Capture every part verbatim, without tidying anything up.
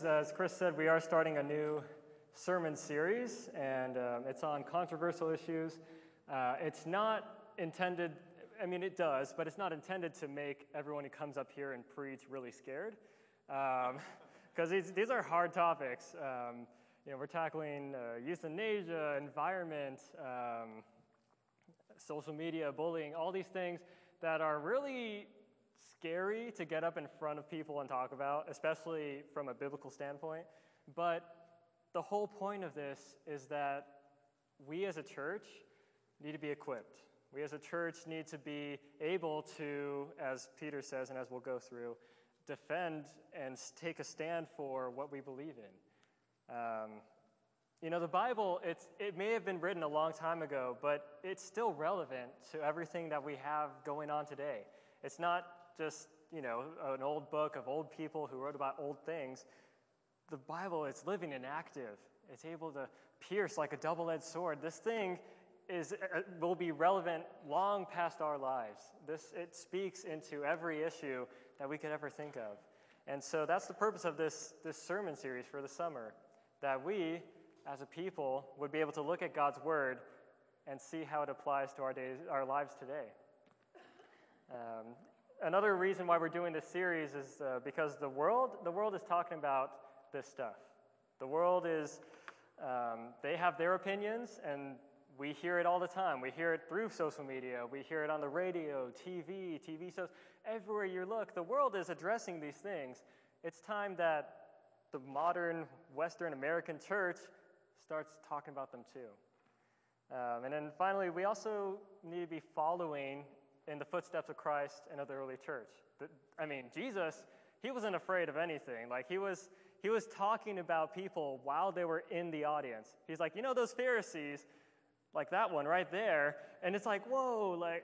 As Chris said, we are starting a new sermon series, and um, it's on controversial issues. Uh, it's not intended, I mean, it does, but it's not intended to make everyone who comes up here and preach really scared, because um, these, these are hard topics. Um, you know, we're tackling uh, euthanasia, environment, um, social media, bullying, all these things that are really scary to get up in front of people and talk about, especially from a biblical standpoint. But the whole point of this is that we as a church need to be equipped. We as a church need to be able to, as Peter says and as we'll go through, defend and take a stand for what we believe in. Um, you know, the Bible, it's, it may have been written a long time ago, but it's still relevant to everything that we have going on today. It's not just, you know, an old book of old people who wrote about old things. The Bible is living and active. It's able to pierce like a double-edged sword. This thing is uh, will be relevant long past our lives. This it speaks into every issue that we could ever think of. And so that's the purpose of this, this sermon series for the summer, that we, as a people, would be able to look at God's Word and see how it applies to our days, our lives today. Um, Another reason why we're doing this series is uh, because the world, the world is talking about this stuff. The world is, um, they have their opinions, and we hear it all the time. We hear it through social media. We hear it on the radio, T V, T V shows. Everywhere you look, the world is addressing these things. It's time that the modern Western American church starts talking about them too. Um, and then finally, we also need to be following in the footsteps of Christ and of the early church. The, I mean, Jesus, he wasn't afraid of anything. Like, he was he was talking about people while they were in the audience. He's like, you know those Pharisees, like that one right there, and it's like, whoa, like,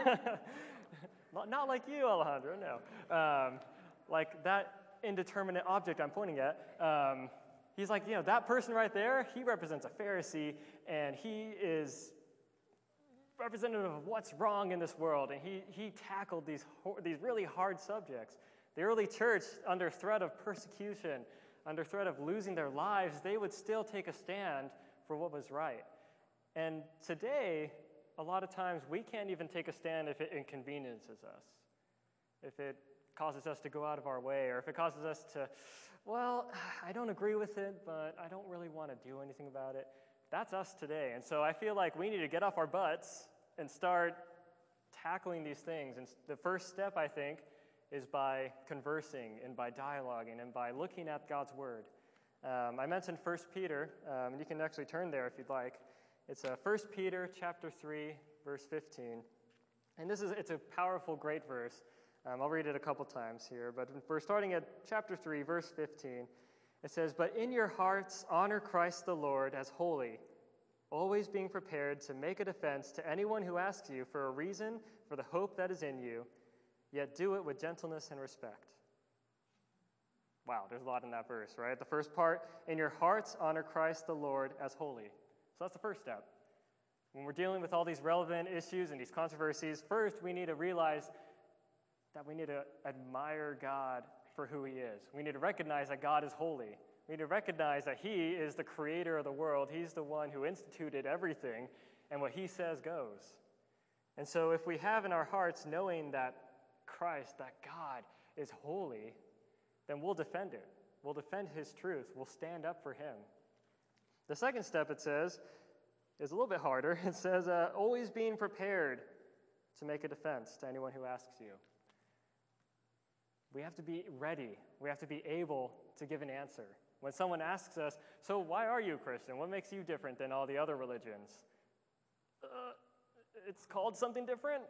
not like you, Alejandro, no. Um, like that indeterminate object I'm pointing at, um, he's like, you know, that person right there, he represents a Pharisee, and he is representative of what's wrong in this world, and he he tackled these these really hard subjects. The early church, under threat of persecution, under threat of losing their lives, they would still take a stand for what was right. And today, a lot of times, we can't even take a stand if it inconveniences us, if it causes us to go out of our way, or if it causes us to, well, I don't agree with it, but I don't really want to do anything about it. That's us today. And so I feel like we need to get off our butts and start tackling these things. And the first step, I think, is by conversing and by dialoguing and by looking at God's Word. Um, I mentioned First Peter, um, and you can actually turn there if you'd like. It's uh, First Peter chapter three, verse fifteen. And this is it's a powerful, great verse. Um, I'll read it a couple times here. But we're starting at chapter three, verse fifteen. It says, "But in your hearts honor Christ the Lord as holy, always being prepared to make a defense to anyone who asks you for a reason for the hope that is in you, yet do it with gentleness and respect." Wow, there's a lot in that verse, right? The first part, in your hearts honor Christ the Lord as holy. So that's the first step. When we're dealing with all these relevant issues and these controversies, first we need to realize that we need to admire God for who he is. We need to recognize that God is holy. We need to recognize that he is the creator of the world. He's the one who instituted everything, and what he says goes. And so if we have in our hearts knowing that Christ, that God is holy, then we'll defend it. We'll defend his truth. We'll stand up for him. The second step, it says, is a little bit harder. It says, uh, always being prepared to make a defense to anyone who asks you. We have to be ready. We have to be able to give an answer. When someone asks us, so why are you a Christian? What makes you different than all the other religions? Uh, it's called something different?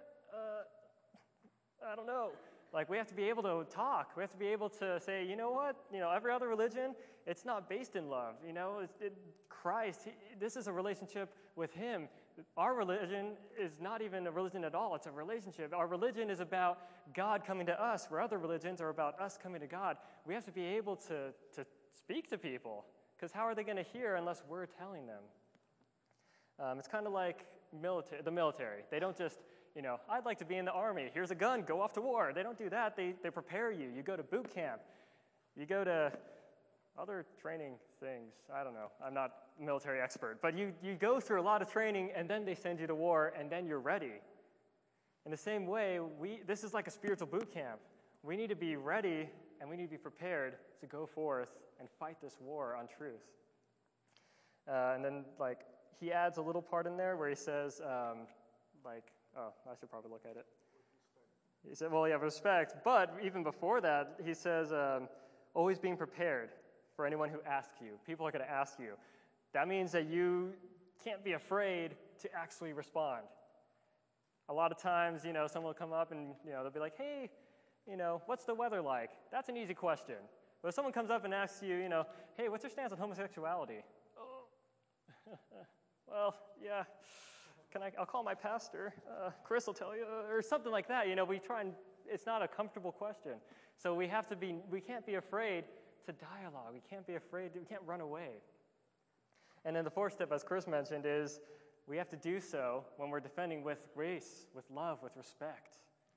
Uh, I don't know. Like, we have to be able to talk. We have to be able to say, you know what? You know, every other religion, it's not based in love. You know, it's, it, Christ, he, this is a relationship with him. Our religion is not even a religion at all. It's a relationship. Our religion is about God coming to us, where other religions are about us coming to God. We have to be able to, to speak to people, because how are they going to hear unless we're telling them? Um, it's kind of like military, the military. They don't just, you know, I'd like to be in the army. Here's a gun. Go off to war. They don't do that. They, they prepare you. You go to boot camp. You go to other training things. I don't know. I'm not a military expert. But you, you go through a lot of training, and then they send you to war, and then you're ready. In the same way, we, this is like a spiritual boot camp. We need to be ready, and we need to be prepared to go forth and fight this war on truth. Uh, and then, like, he adds a little part in there where he says, um, like, oh, I should probably look at it. He said, well, yeah, respect. But even before that, he says, um, always being prepared for anyone who asks you. People are going to ask you. That means that you can't be afraid to actually respond. A lot of times, you know, someone will come up and, you know, they'll be like, hey, you know, what's the weather like? That's an easy question. But if someone comes up and asks you, you know, hey, what's your stance on homosexuality? Oh, well, yeah, can I, I'll call my pastor. Uh, Chris will tell you, or something like that. You know, we try and, it's not a comfortable question. So we have to be, we can't be afraid to dialogue. We can't be afraid, we can't run away. And then the fourth step, as Chris mentioned, is we have to do so when we're defending with grace, with love, with respect.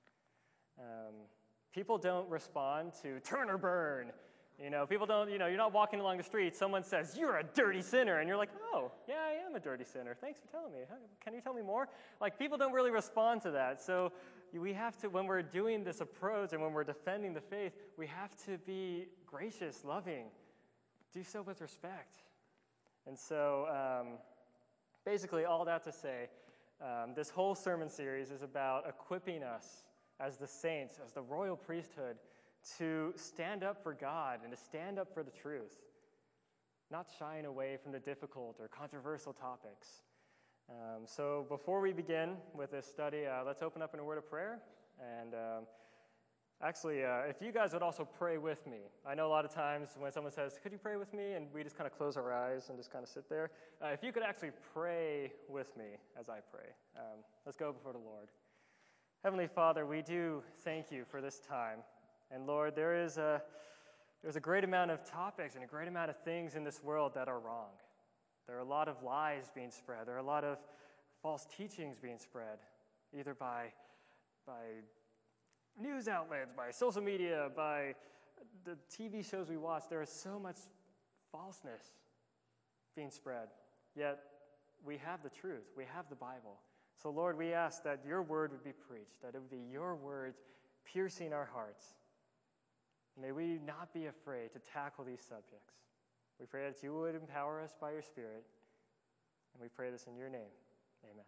Um, people don't respond to turn or burn. You know, people don't, you know, you're not walking along the street, someone says, you're a dirty sinner, and you're like, oh, yeah, I am a dirty sinner. Thanks for telling me. Can you tell me more? Like, people don't really respond to that. So we have to, when we're doing this approach and when we're defending the faith, we have to be gracious, loving, do so with respect. And so, um, basically, all that to say, um, this whole sermon series is about equipping us as the saints, as the royal priesthood, to stand up for God and to stand up for the truth, not shying away from the difficult or controversial topics. Um, so before we begin with this study, uh, let's open up in a word of prayer. And um, actually, uh, if you guys would also pray with me. I know a lot of times when someone says, could you pray with me? And we just kind of close our eyes and just kind of sit there. Uh, if you could actually pray with me as I pray. Um, let's go before the Lord. Heavenly Father, we do thank you for this time. And Lord, there is a, there's a great amount of topics and a great amount of things in this world that are wrong. There are a lot of lies being spread. There are a lot of false teachings being spread, either by, by news outlets, by social media, by the T V shows we watch. There is so much falseness being spread. Yet we have the truth. We have the Bible. So Lord, we ask that your word would be preached, that it would be your words piercing our hearts. May we not be afraid to tackle these subjects. We pray that you would empower us by your Spirit, and we pray this in your name. Amen.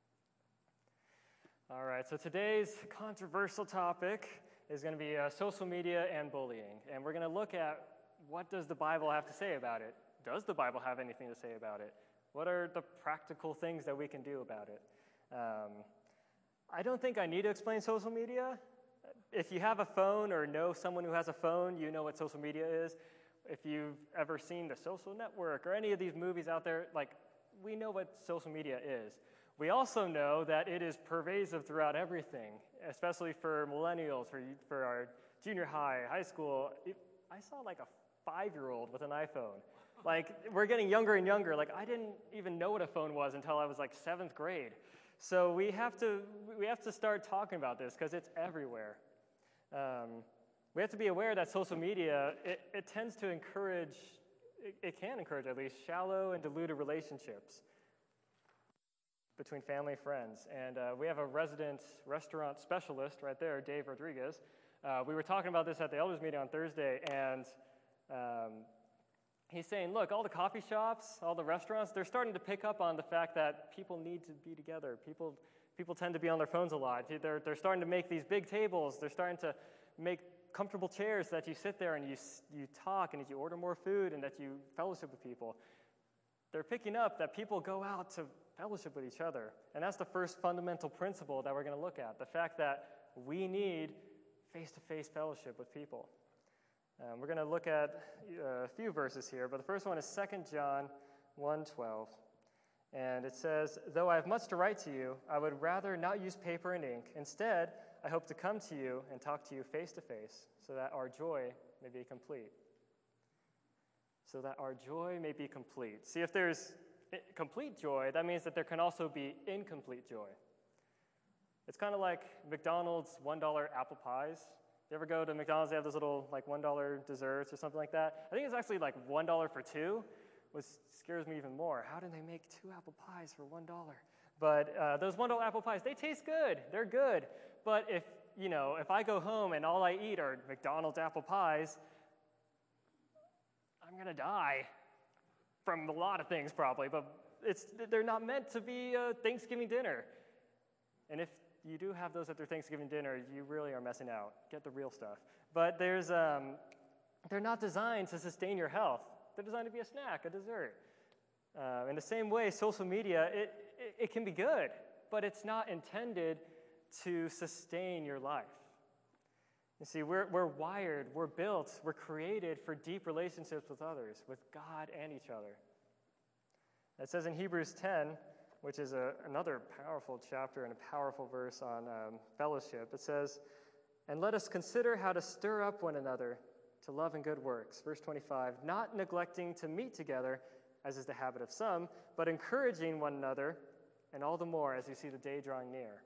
All right, so today's controversial topic is going to be uh, social media and bullying, and we're going to look at what does the Bible have to say about it? Does the Bible have anything to say about it? What are the practical things that we can do about it? Um, I don't think I need to explain social media. If you have a phone or know someone who has a phone, you know what social media is. If you've ever seen The Social Network or any of these movies out there, like, we know what social media is. We also know that it is pervasive throughout everything, especially for millennials, for, for our junior high, high school. I saw like a five-year-old with an iPhone. Like, we're getting younger and younger. Like, I didn't even know what a phone was until I was like seventh grade. So we have to, we have to start talking about this because it's everywhere. Um, we have to be aware that social media, it, it tends to encourage, it, it can encourage at least, shallow and diluted relationships between family and friends. And uh, we have a resident restaurant specialist right there, Dave Rodriguez. Uh, we were talking about this at the elders meeting on Thursday, and um, he's saying, look, all the coffee shops, all the restaurants, they're starting to pick up on the fact that people need to be together. People People tend to be on their phones a lot. They're, they're starting to make these big tables. They're starting to make comfortable chairs that you sit there and you, you talk and that you order more food and that you fellowship with people. They're picking up that people go out to fellowship with each other. And that's the first fundamental principle that we're going to look at, the fact that we need face-to-face fellowship with people. Um, we're going to look at uh, a few verses here, but the first one is Second John one twelve. And it says, though I have much to write to you, I would rather not use paper and ink. Instead, I hope to come to you and talk to you face to face, so that our joy may be complete. So that our joy may be complete. See, if there's complete joy, that means that there can also be incomplete joy. It's kind of like McDonald's one dollar apple pies. You ever go to McDonald's, they have those little like one dollar desserts or something like that? I think it's actually like one dollar for two, which scares me even more. How did they make two apple pies for one dollar? But uh, those one dollar apple pies, they taste good. They're good. But if, you know, if I go home and all I eat are McDonald's apple pies, I'm going to die from a lot of things probably, but it's, they're not meant to be a Thanksgiving dinner. And if you do have those at their Thanksgiving dinner, you really are messing out. Get the real stuff. But there's, um, they're not designed to sustain your health. They're designed to be a snack, a dessert. Uh, in the same way, social media, it, it, it can be good, but it's not intended to sustain your life. You see, we're, we're wired, we're built, we're created for deep relationships with others, with God and each other. It says in Hebrews ten, which is a, another powerful chapter and a powerful verse on um, fellowship, it says, "And let us consider how to stir up one another to love and good works." Verse twenty-five, "Not neglecting to meet together, as is the habit of some, but encouraging one another, and all the more as you see the day drawing near."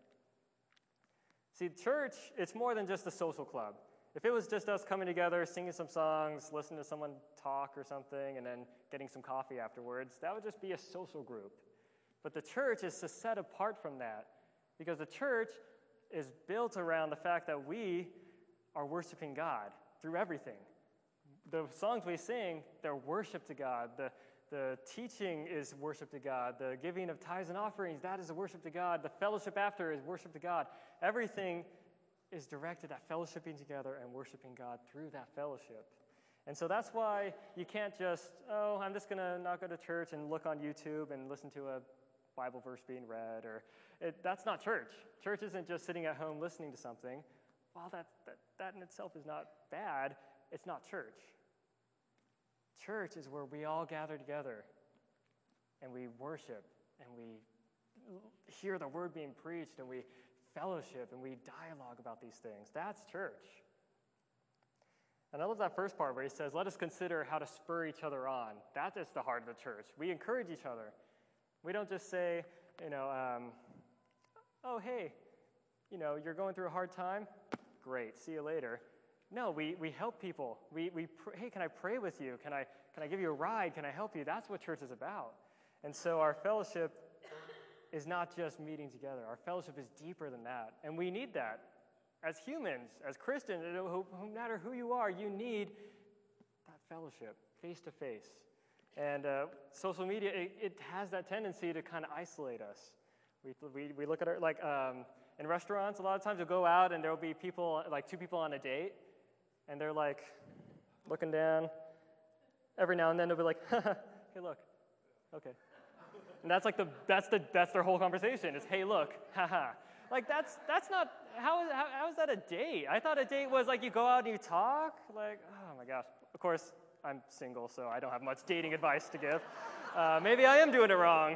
See, church, it's more than just a social club. If it was just us coming together, singing some songs, listening to someone talk or something, and then getting some coffee afterwards, that would just be a social group. But the church is set apart from that, because the church is built around the fact that we are worshiping God through everything. The songs we sing, they're worship to God. The The teaching is worship to God. The giving of tithes and offerings, that is a worship to God. The fellowship after is worship to God. Everything is directed at fellowshipping together and worshiping God through that fellowship. And so that's why you can't just, oh, I'm just going to not go to church and look on YouTube and listen to a Bible verse being read. Or it, that's not church. Church isn't just sitting at home listening to something. While that, that, that in itself is not bad, it's not church. Church is where we all gather together and we worship and we hear the word being preached and we fellowship and we dialogue about these things. That's church. And I love that first part where he says, let us consider how to spur each other on. That is the heart of the church. We encourage each other. We don't just say, you know, um, oh, hey, you know, you're going through a hard time? Great, see you later. No, we, we help people. We, we pr- hey, can I pray with you? Can I, can I give you a ride? Can I help you? That's what church is about. And so our fellowship is not just meeting together. Our fellowship is deeper than that. And we need that. As humans, as Christians, no matter who you are, you need that fellowship, face-to-face. And uh, social media, it, it has that tendency to kind of isolate us. We, we, we look at it like um, in restaurants, a lot of times you'll go out and there'll be people, like two people on a date, and they're like looking down. Every now and then they'll be like, hey, look, okay. And that's like the that's the that's their whole conversation is, hey, look, haha. Like that's that's not how is how, how is that a date? I thought a date was like you go out and you talk. Like, oh my gosh. Of course, I'm single, so I don't have much dating advice to give. Uh, maybe I am doing it wrong.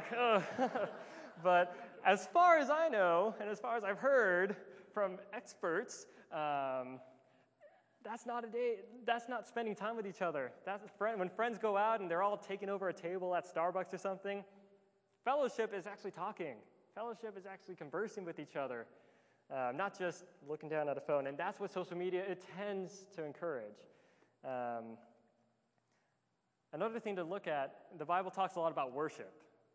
But as far as I know, and as far as I've heard from experts, um, that's not a date. That's not spending time with each other. That's a friend. When friends go out and they're all taking over a table at Starbucks or something, fellowship is actually talking. Fellowship is actually conversing with each other, uh, not just looking down at a phone. And that's what social media, it tends to encourage. Um, another thing to look at, the Bible talks a lot about worship.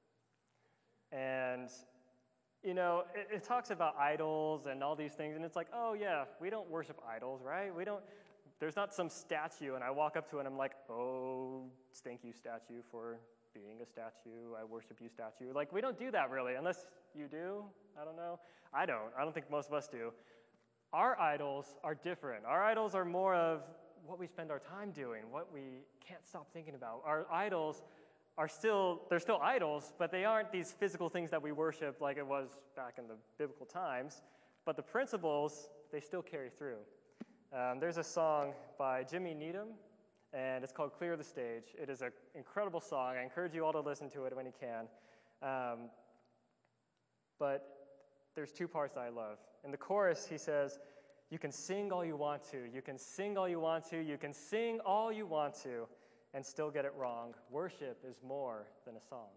And, you know, it, it talks about idols and all these things. And it's like, oh, yeah, we don't worship idols, right? We don't. There's not some statue, and I walk up to it and I'm like, oh, thank you, statue, for being a statue. I worship you, statue. Like, we don't do that really, unless you do. I don't know. I don't. I don't think most of us do. Our idols are different. Our idols are more of what we spend our time doing, what we can't stop thinking about. Our idols are still, they're still idols, but they aren't these physical things that we worship like it was back in the biblical times. But the principles, they still carry through. Um, there's a song by Jimmy Needham, and it's called Clear the Stage. It is an incredible song. I encourage you all to listen to it when you can. Um, but there's two parts that I love. In the chorus, he says, you can sing all you want to. You can sing all you want to. You can sing all you want to and still get it wrong. Worship is more than a song.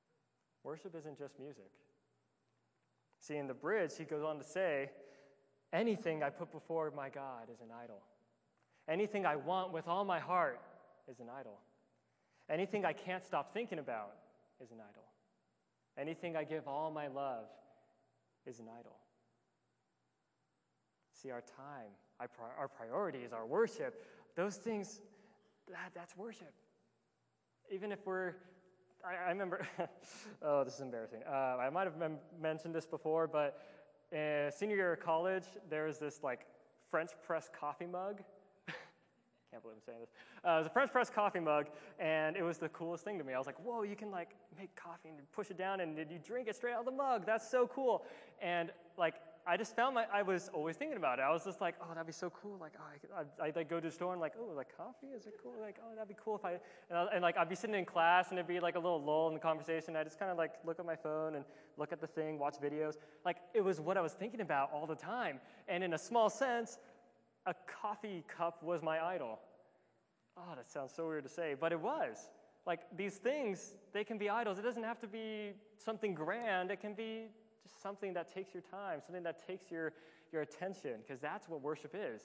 Worship isn't just music. See, in the bridge, he goes on to say, Anything I put before my God is an idol. Anything I want with all my heart is an idol. Anything I can't stop thinking about is an idol. Anything I give all my love is an idol. See, our time, our priorities, our worship, those things, that, that's worship. Even if we're, I, I remember, oh, this is embarrassing. Uh, I might have mem- mentioned this before, but uh, senior year of college, there was this like French press coffee mug. Can't believe I'm saying this. Uh, it was a French press coffee mug, and it was the coolest thing to me. I was like, whoa, you can like make coffee and push it down, and you drink it straight out of the mug. That's so cool. And like, I just found my, I was always thinking about it. I was just like, oh, that'd be so cool. Like, oh, I could, I'd, I'd like go to the store and like, oh, like coffee, is it cool? Like, oh, that'd be cool if I, and, I, and like, I'd be sitting in class and it'd be like a little lull in the conversation. I just kind of like look at my phone and look at the thing, watch videos. Like, it was what I was thinking about all the time. And in a small sense, a coffee cup was my idol. Oh, that sounds so weird to say, but it was. Like, these things, they can be idols. It doesn't have to be something grand. It can be just something that takes your time, something that takes your, your attention, because that's what worship is.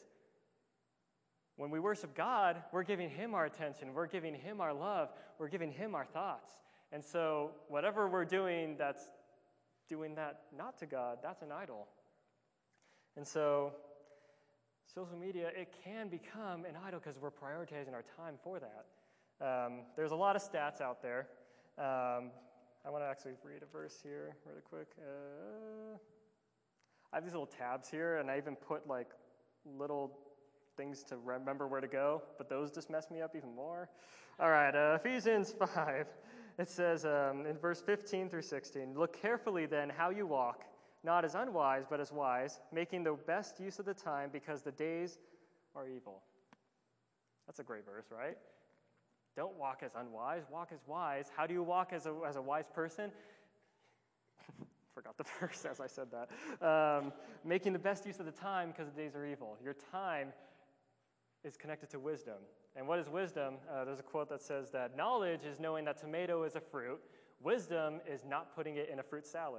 When we worship God, we're giving Him our attention. We're giving Him our love. We're giving Him our thoughts. And so whatever we're doing that's doing that not to God, that's an idol. And so social media, it can become an idol because we're prioritizing our time for that. Um, there's a lot of stats out there. Um, I want to actually read a verse here really quick. Uh, I have these little tabs here, and I even put like little things to remember where to go, but those just mess me up even more. All right, uh, Ephesians five. It says um, in verse fifteen through sixteen, "Look carefully then how you walk, not as unwise, but as wise, making the best use of the time, because the days are evil." That's a great verse, right? Don't walk as unwise, walk as wise. How do you walk as a, as a wise person? Forgot the verse as I said that. Um, making the best use of the time, because the days are evil. Your time is connected to wisdom. And what is wisdom? Uh, there's a quote that says that knowledge is knowing that tomato is a fruit. Wisdom is not putting it in a fruit salad.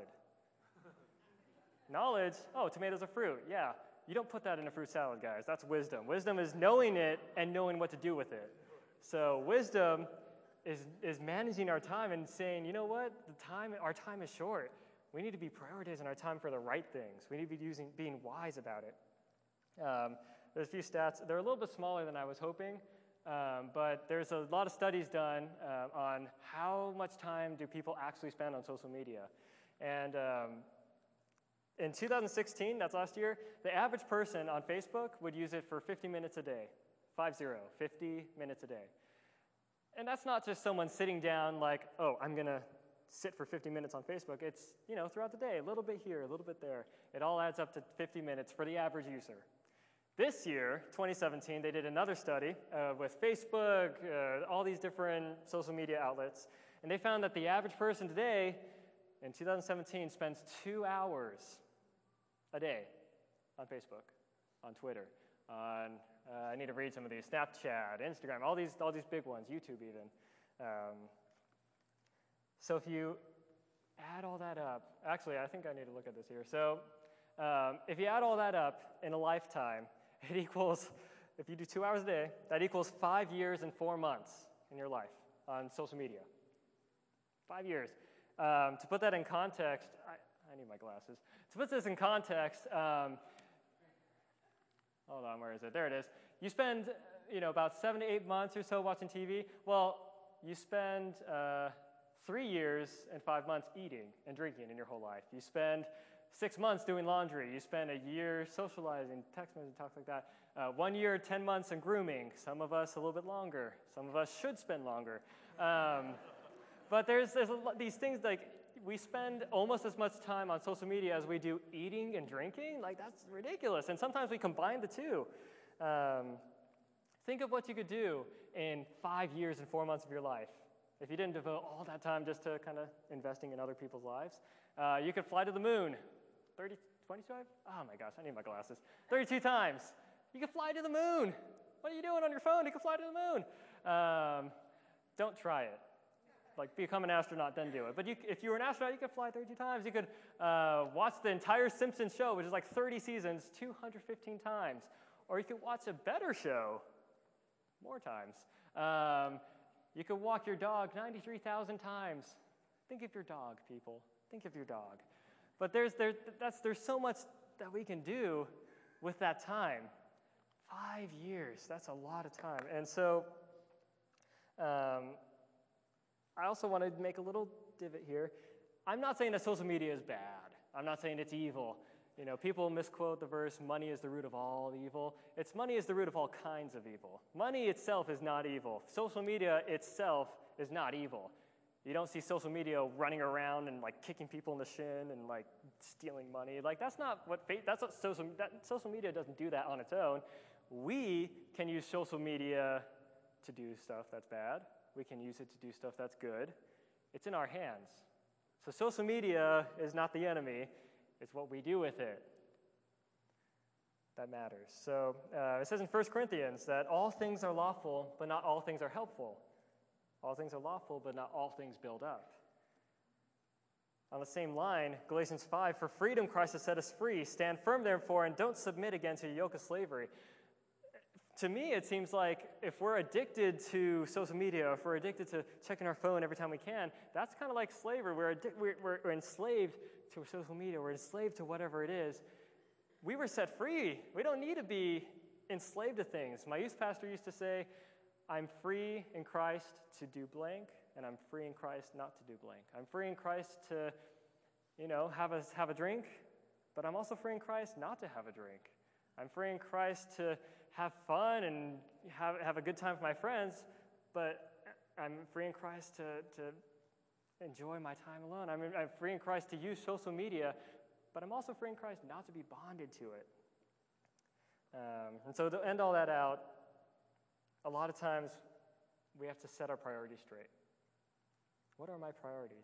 Knowledge, oh, tomato's a fruit. Yeah, you don't put that in a fruit salad, guys. That's wisdom. Wisdom is knowing it and knowing what to do with it. So wisdom is, is managing our time and saying, you know what, the time, our time is short. We need to be prioritizing our time for the right things. We need to be using, being wise about it. Um, there's a few stats. They're a little bit smaller than I was hoping, um, but there's a lot of studies done uh, on how much time do people actually spend on social media. And um, in two thousand sixteen, that's last year, the average person on Facebook would use it for fifty minutes a day. Five zero, fifty minutes a day. And that's not just someone sitting down like, oh, I'm going to sit for fifty minutes on Facebook. It's, you know, throughout the day, a little bit here, a little bit there. It all adds up to fifty minutes for the average user. This year, twenty seventeen, they did another study uh, with Facebook, uh, all these different social media outlets, and they found that the average person today, in two thousand seventeen, spends two hours a day on Facebook, on Twitter, on, uh, I need to read some of these, Snapchat, Instagram, all these, all these big ones, YouTube even. Um, so if you add all that up, actually, I think I need to look at this here. So um, if you add all that up in a lifetime, it equals, if you do two hours a day, that equals five years and four months in your life on social media. Five years. Um, to put that in context, I, I need my glasses. To put this in context, um, hold on, where is it? There it is. You spend, you know, about seven to eight months or so watching T V. Well, you spend uh, three years and five months eating and drinking in your whole life. You spend six months doing laundry. You spend a year socializing, text messages, talks like that. Uh, one year, ten months in grooming. Some of us a little bit longer. Some of us should spend longer. Um, but there's, there's a lot, these things like we spend almost as much time on social media as we do eating and drinking. Like, that's ridiculous. And sometimes we combine the two. Um, think of what you could do in five years and four months of your life if you didn't devote all that time just to kind of investing in other people's lives. Uh, you could fly to the moon. thirty, twenty-five? Oh my gosh, I need my glasses. thirty-two times. You could fly to the moon. What are you doing on your phone? You can fly to the moon. Um, don't try it. Like, become an astronaut, then do it. But you, if you were an astronaut, you could fly thirty times. You could uh, watch the entire Simpsons show, which is like thirty seasons, two hundred fifteen times. Or you could watch a better show more times. Um, you could walk your dog ninety-three thousand times. Think of your dog, people. Think of your dog. But there's, there, that's, there's so much that we can do with that time. Five years, that's a lot of time. And so um, I also want to make a little divot here. I'm not saying that social media is bad. I'm not saying it's evil. You know, people misquote the verse, money is the root of all evil. It's money is the root of all kinds of evil. Money itself is not evil. Social media itself is not evil. You don't see social media running around and like kicking people in the shin and like stealing money. Like that's not what faith, that's what social, that, social media doesn't do that on its own. We can use social media to do stuff that's bad. We can use it to do stuff that's good. It's in our hands. So social media is not the enemy. It's what we do with it that matters. So uh, it says in First Corinthians that all things are lawful, but not all things are helpful. All things are lawful, but not all things build up. On the same line, Galatians five, for freedom Christ has set us free. Stand firm, therefore, and don't submit again to a yoke of slavery. To me, it seems like if we're addicted to social media, if we're addicted to checking our phone every time we can, that's kind of like slavery. We're, addi- we're, we're, we're enslaved to social media. We're enslaved to whatever it is. We were set free. We don't need to be enslaved to things. My youth pastor used to say, I'm free in Christ to do blank, and I'm free in Christ not to do blank. I'm free in Christ to, you know, have a, have a drink, but I'm also free in Christ not to have a drink. I'm free in Christ to have fun and have, have a good time with my friends, but I'm free in Christ to, to enjoy my time alone. I'm, I'm free in Christ to use social media, but I'm also free in Christ not to be bonded to it. Um, and so to end all that out, a lot of times we have to set our priorities straight. What are my priorities?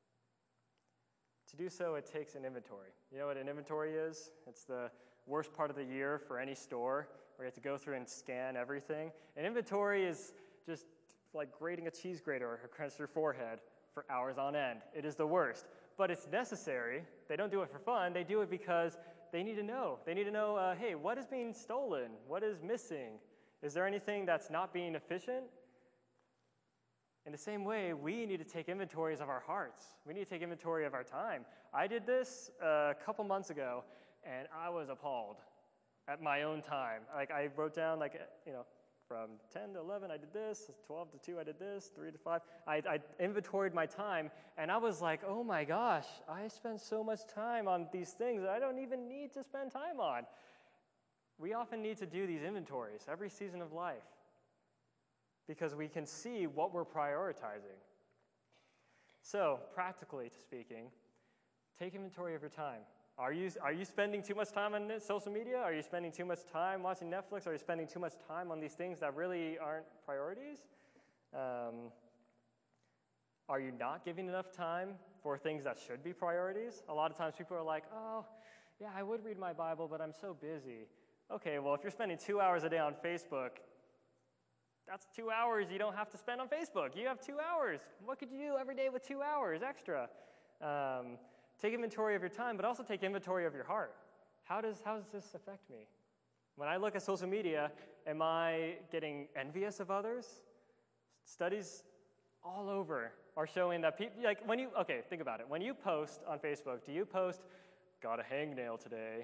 To do so, it takes an inventory. You know what an inventory is? It's the worst part of the year for any store where you have to go through and scan everything. An inventory is just like grating a cheese grater across your forehead for hours on end. It is the worst, but it's necessary. They don't do it for fun. They do it because they need to know. They need to know, uh, hey, what is being stolen? What is missing? Is there anything that's not being efficient? In the same way, we need to take inventories of our hearts. We need to take inventory of our time. I did this a couple months ago, and I was appalled at my own time. Like, I wrote down, like, you know, from ten to eleven, I did this, twelve to two, I did this, three to five. I, I inventoried my time, and I was like, oh my gosh, I spend so much time on these things that I don't even need to spend time on. We often need to do these inventories every season of life because we can see what we're prioritizing. So, practically speaking, take inventory of your time. Are you, are you spending too much time on social media? Are you spending too much time watching Netflix? Are you spending too much time on these things that really aren't priorities? Um, are you not giving enough time for things that should be priorities? A lot of times people are like, oh, yeah, I would read my Bible, but I'm so busy. Okay, well, if you're spending two hours a day on Facebook, that's two hours you don't have to spend on Facebook. You have two hours. What could you do every day with two hours extra? Um, take inventory of your time, but also take inventory of your heart. How does, how does this affect me? When I look at social media, am I getting envious of others? Studies all over are showing that people, like when you, okay, think about it. When you post on Facebook, do you post, got a hangnail today?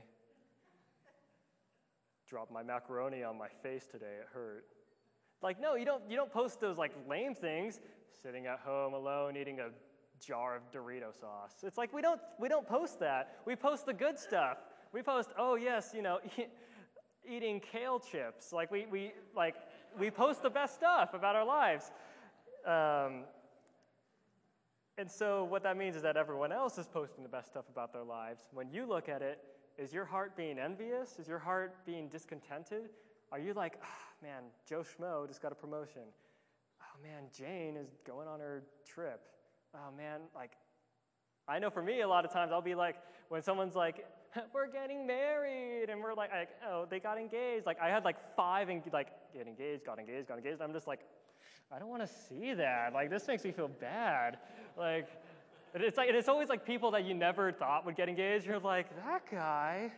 Dropped my macaroni on my face today, it hurt. Like, no, you don't, you don't post those, like, lame things, sitting at home alone eating a jar of Dorito sauce. It's like we don't, we don't post that. We post the good stuff. We post, oh, yes, you know, eating kale chips. Like, we, we, like, we post the best stuff about our lives. Um, and so what that means is that everyone else is posting the best stuff about their lives. When you look at it, is your heart being envious? Is your heart being discontented? Are you like, oh, man, Joe Schmo just got a promotion. Oh, man, Jane is going on her trip. Oh, man, like, I know for me, a lot of times I'll be like, when someone's like, we're getting married, and we're like, like, oh, they got engaged. Like, I had like five, en- like, get engaged, got engaged, got engaged. I'm just like, I don't want to see that. Like, this makes me feel bad. Like, it's like, and it's always like people that you never thought would get engaged. You're like, that guy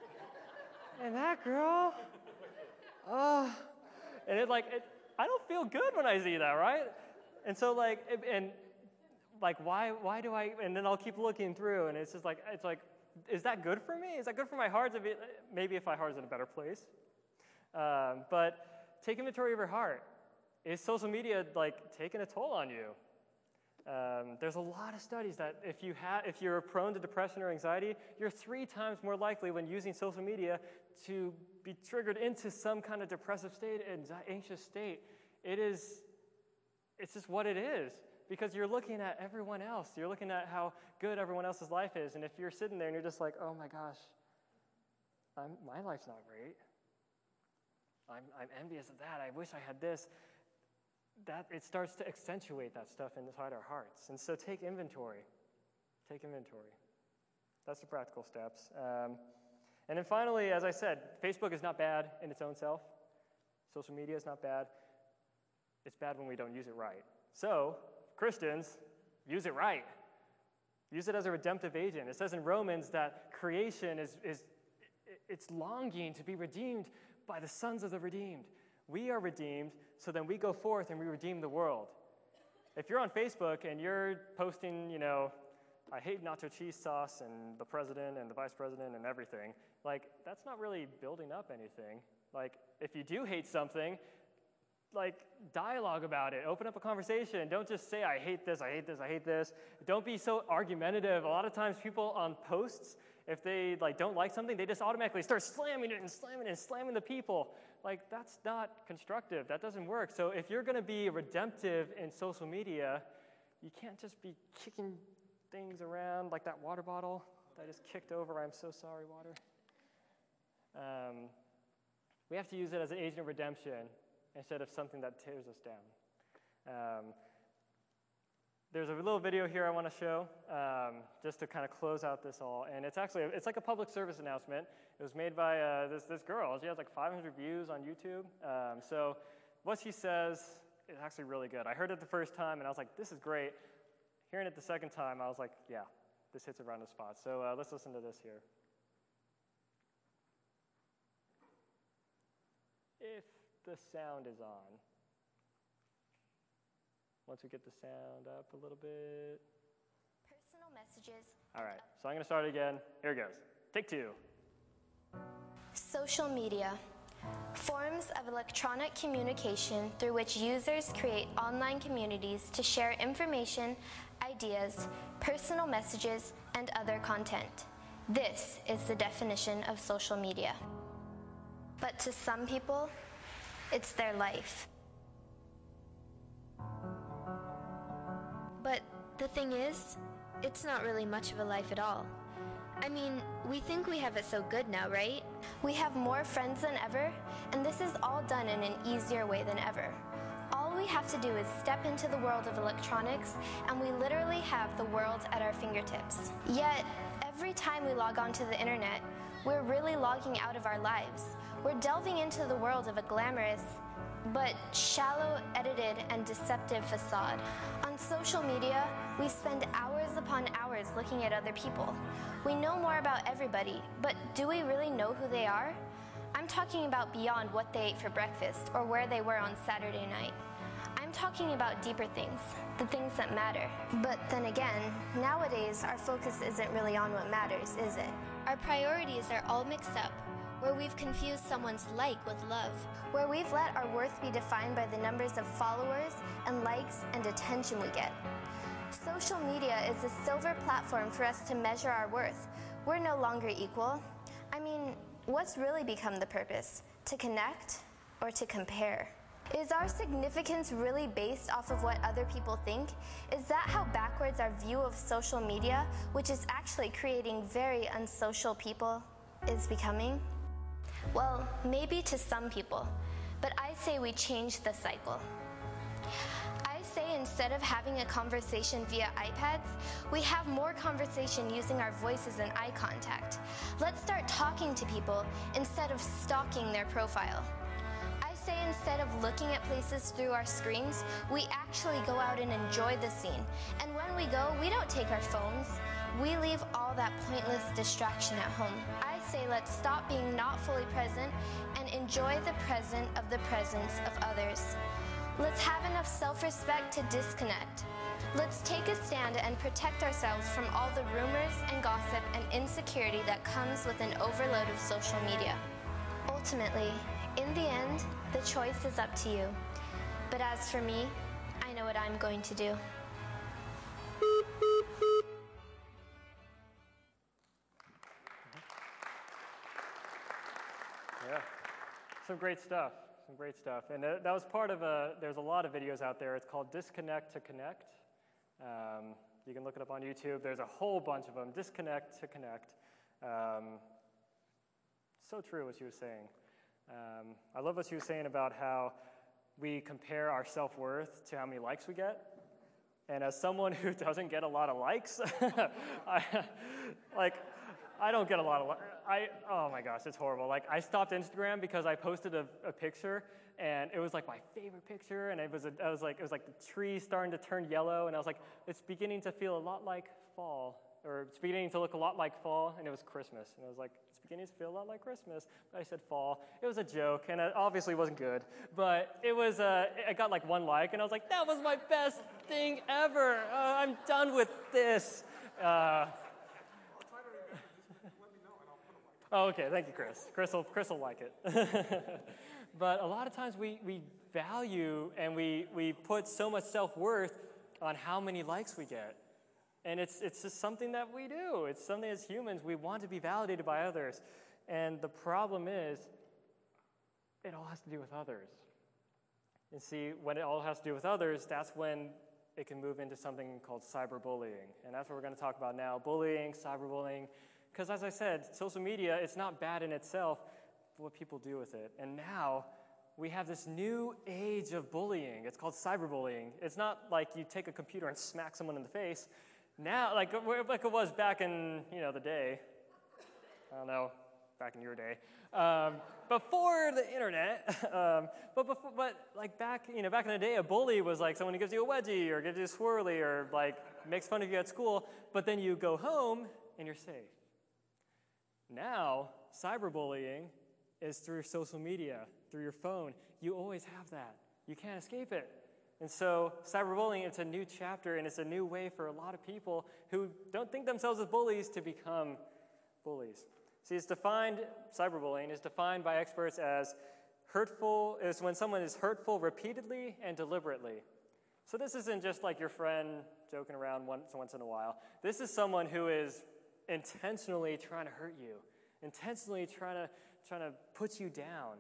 and that girl. Oh, and it like, it, I don't feel good when I see that, right? And so like, it, and like, why, why do I, and then I'll keep looking through, and it's just like, it's like, is that good for me? Is that good for my heart? To be, maybe if my heart's in a better place. Um, but take inventory of your heart. Is social media like taking a toll on you? Um, there's a lot of studies that if you have, if you're prone to depression or anxiety, you're three times more likely when using social media to be triggered into some kind of depressive state and anxious state. It is, it's just what it is, because you're looking at everyone else. You're looking at how good everyone else's life is, and if you're sitting there and you're just like, oh my gosh, I'm, my life's not great. I'm, I'm envious of that. I wish I had this. That it starts to accentuate that stuff inside our hearts. And so take inventory. Take inventory. That's the practical steps. Um, and then finally, as I said, Facebook is not bad in its own self. Social media is not bad. It's bad when we don't use it right. So, Christians, use it right. Use it as a redemptive agent. It says in Romans that creation is, is it's longing to be redeemed by the sons of the redeemed. We are redeemed, so then we go forth and we redeem the world. If you're on Facebook and you're posting, you know, I hate nacho cheese sauce and the president and the vice president and everything, like, that's not really building up anything. Like, if you do hate something, like, dialogue about it. Open up a conversation. Don't just say, I hate this, I hate this, I hate this. Don't be so argumentative. A lot of times people on posts, if they like don't like something, they just automatically start slamming it and slamming it and slamming the people. Like, that's not constructive. That doesn't work. So if you're going to be redemptive in social media, you can't just be kicking things around like that water bottle that I just kicked over. I'm so sorry, water. Um, we have to use it as an agent of redemption instead of something that tears us down. Um, There's a little video here I want to show, um, just to kind of close out this all. And it's actually, it's like a public service announcement. It was made by uh, this, this girl. She has like five hundred views on YouTube. Um, so what she says is actually really good. I heard it the first time, and I was like, this is great. Hearing it the second time, I was like, yeah, this hits around the spot. So uh, let's listen to this here. If the sound is on. Once we get the sound up a little bit. Personal messages. All right, so I'm going to start again. Here it goes. Take two. Social media. Forms of electronic communication through which users create online communities to share information, ideas, personal messages, and other content. This is the definition of social media. But to some people, it's their life. But the thing is, it's not really much of a life at all. I mean, we think we have it so good now, right? We have more friends than ever, and this is all done in an easier way than ever. All we have to do is step into the world of electronics, and we literally have the world at our fingertips. Yet, every time we log onto the internet, we're really logging out of our lives. We're delving into the world of a glamorous, but shallow, edited, and deceptive facade. On social media, we spend hours upon hours looking at other people. We know more about everybody, but do we really know who they are? I'm talking about beyond what they ate for breakfast or where they were on Saturday night. I'm talking about deeper things, the things that matter. But then again, nowadays our focus isn't really on what matters, is it? Our priorities are all mixed up, where we've confused someone's like with love, where we've let our worth be defined by the numbers of followers and likes and attention we get. Social media is a silver platform for us to measure our worth. We're no longer equal. I mean, what's really become the purpose? To connect or to compare? Is our significance really based off of what other people think? Is that how backwards our view of social media, which is actually creating very unsocial people, is becoming? Well, maybe to some people, but I say we change the cycle. I say instead of having a conversation via iPads, we have more conversation using our voices and eye contact. Let's start talking to people instead of stalking their profile. I say instead of looking at places through our screens, we actually go out and enjoy the scene. And when we go, we don't take our phones. We leave all that pointless distraction at home. I say let's stop being not fully present and enjoy the present of the presence of others. Let's have enough self-respect to disconnect. Let's take a stand and protect ourselves from all the rumors and gossip and insecurity that comes with an overload of social media. Ultimately, in the end, the choice is up to you. But as for me, I know what I'm going to do. Yeah, some great stuff, some great stuff. And that, that was part of a, there's a lot of videos out there. It's called Disconnect to Connect. Um, you can look it up on YouTube. There's a whole bunch of them, Disconnect to Connect. Um, so true what she was saying. Um, I love what she was saying about how we compare our self-worth to how many likes we get. And as someone who doesn't get a lot of likes, I, like, I don't get a lot of likes. I, oh my gosh, it's horrible. Like, I stopped Instagram because I posted a, a picture, and it was like my favorite picture, and it was, a, I was like, it was like the tree starting to turn yellow, and I was like, it's beginning to feel a lot like fall, or it's beginning to look a lot like fall, and it was Christmas. And I was like, it's beginning to feel a lot like Christmas. But I said fall. It was a joke, and it obviously wasn't good. But it was, uh, I got like one like, and I was like, that was my best thing ever. Uh, I'm done with this. Uh, oh, okay, thank you, Chris. Chris will, Chris will like it. But a lot of times we, we value and we, we put so much self-worth on how many likes we get. And it's, it's just something that we do. It's something as humans, we want to be validated by others. And the problem is, it all has to do with others. And see, when it all has to do with others, that's when it can move into something called cyberbullying. And that's what we're going to talk about now, bullying, cyberbullying. Because as I said, social media, it's not bad in itself, but what people do with it. And now, we have this new age of bullying. It's called cyberbullying. It's not like you take a computer and smack someone in the face. Now, like, like it was back in, you know, the day, I don't know, back in your day, um, before the internet, um, but before, but like back, you know, back in the day, a bully was like someone who gives you a wedgie or gives you a swirly or like makes fun of you at school, but then you go home and you're safe. Now, cyberbullying is through social media, through your phone. You always have that. You can't escape it. And so cyberbullying, it's a new chapter, and it's a new way for a lot of people who don't think themselves as bullies to become bullies. See, it's defined, cyberbullying is defined by experts as hurtful, is when someone is hurtful repeatedly and deliberately. So this isn't just like your friend joking around once, once in a while. This is someone who is intentionally trying to hurt you, intentionally trying to, trying to put you down.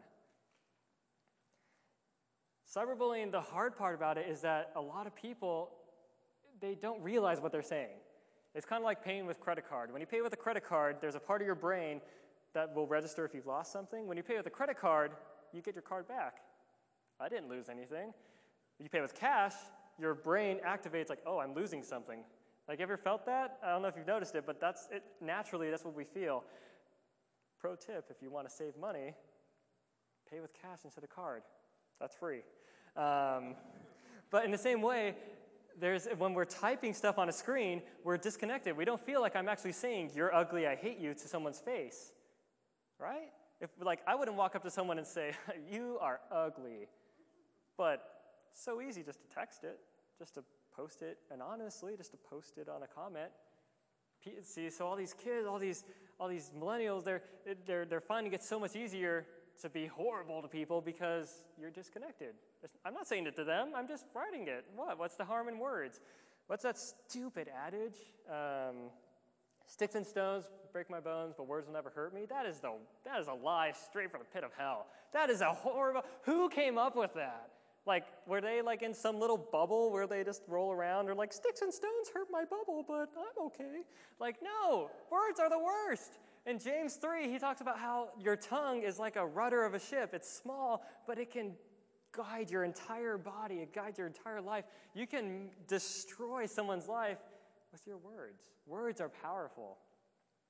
Cyberbullying, the hard part about it is that a lot of people, they don't realize what they're saying. It's kind of like paying with credit card. When you pay with a credit card, there's a part of your brain that will register if you've lost something. When you pay with a credit card, you get your card back. I didn't lose anything. When you pay with cash, your brain activates like, oh, I'm losing something. Like, ever felt that? I don't know if you've noticed it, but that's it. Naturally, that's what we feel. Pro tip, if you want to save money, pay with cash instead of card. That's free. Um, but in the same way, there's, when we're typing stuff on a screen, we're disconnected. We don't feel like I'm actually saying, you're ugly, I hate you, to someone's face, right? If, like, I wouldn't walk up to someone and say, you are ugly. But it's so easy just to text it, just to post it anonymously, just to post it on a comment. See, so all these kids, all these, all these millennials, they're, they're, they're finding it so much easier to be horrible to people because you're disconnected. I'm not saying it to them. I'm just writing it. What? What's the harm in words? What's that stupid adage? Um, Sticks and stones break my bones, but words will never hurt me. That is the that is a lie straight from the pit of hell. That is a horrible. Who came up with that? Like, were they like in some little bubble where they just roll around? Or like, sticks and stones hurt my bubble, but I'm okay. Like, no, words are the worst. In James three, he talks about how your tongue is like a rudder of a ship. It's small, but it can guide your entire body. It guides your entire life. You can destroy someone's life with your words. Words are powerful.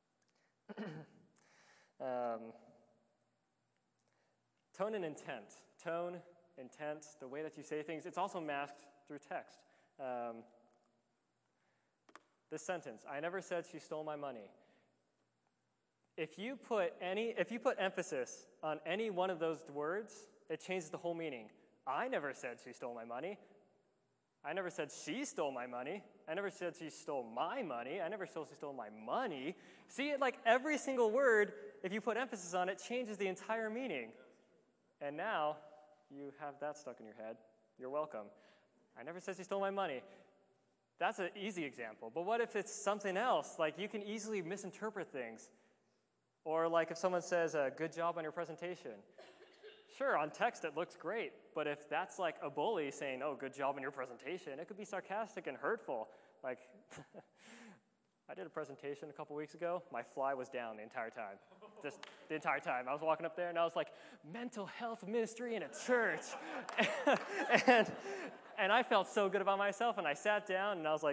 um, tone and intent. tone, intent, the way that you say things, it's also masked through text. Um, this sentence, I never said she stole my money. If you put any, if you put emphasis on any one of those words, it changes the whole meaning. I never said she stole my money. I never said she stole my money. I never said she stole my money. I never said she stole my money. See, like every single word, if you put emphasis on it, changes the entire meaning. And now you have that stuck in your head. You're welcome. I never said she stole my money. That's an easy example. But what if it's something else? Like you can easily misinterpret things. Or like if someone says, uh, good job on your presentation. Sure, on text it looks great, but if that's like a bully saying, oh, good job on your presentation, it could be sarcastic and hurtful. Like, I did a presentation a couple weeks ago. My fly was down the entire time, just the entire time. I was walking up there and I was like, mental health ministry in a church. and, and I felt so good about myself, and I sat down and I was like,